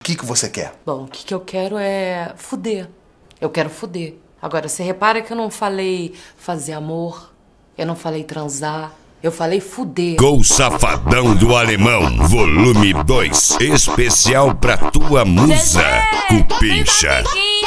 que você quer? Bom, o que eu quero é fuder. Eu quero fuder. Agora, você repara que eu não falei fazer amor, eu não falei transar, eu falei fuder. Gol Safadão do Alemão, volume 2, especial pra tua musa, Cupincha.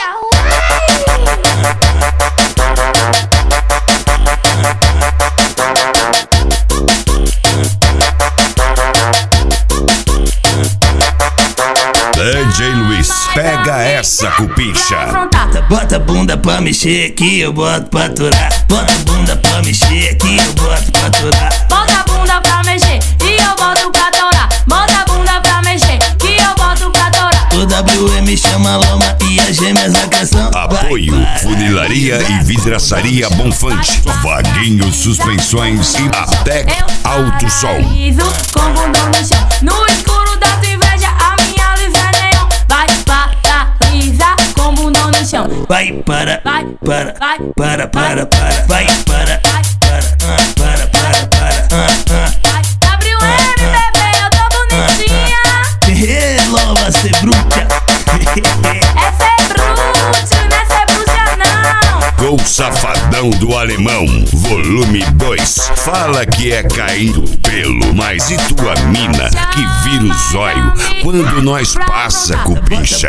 DJ Luiz, pega essa, Cupincha. Bota a bunda pra mexer que eu boto pra aturar. Bota a bunda pra mexer que eu boto pra aturar. Bota a bunda pra mexer e eu boto pra atorar. Bota a bunda pra mexer que eu boto pra atorar. O WM chama a Loma e as gêmeas da canção. Apoio Funilaria e Vidraçaria Bonfante, Vaguinho Suspensões e Atec Alto Sol. Com bundão no chão, no escuro da tua inveja, a minha luz é neon. Vai paralisar com bundão no chão. Vai para, Vai, para, vai, para, vai para, Vai, WM, bebê, eu tô bonitinha. Lova ser bruta. Essa é brute, não é ser bruxa não. Gol Safadão do Alemão, volume 2. Fala que é caindo pelo, mas e tua mina que vira o zóio quando nós passa, Cupincha?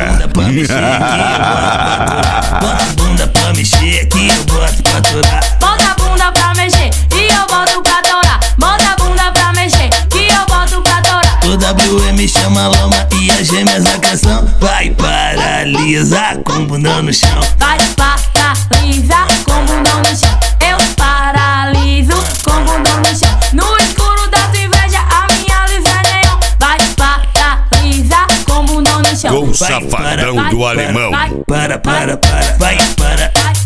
Bota a bunda pra mexer que eu boto pra aturar. Bota a bunda pra mexer e eu boto pra torar. Bota a bunda pra mexer que eu boto pra torar. O WM chama a Loma e as gêmeas da canção. Vai paralisar com bundão no chão. Vai paralisar com bundão no chão. Eu paraliso com bundão no chão. No escuro da tua inveja, a minha luz é neon. Vai paralisar com bundão no chão. Gol Safadão do Alemão. Vai para, vai para.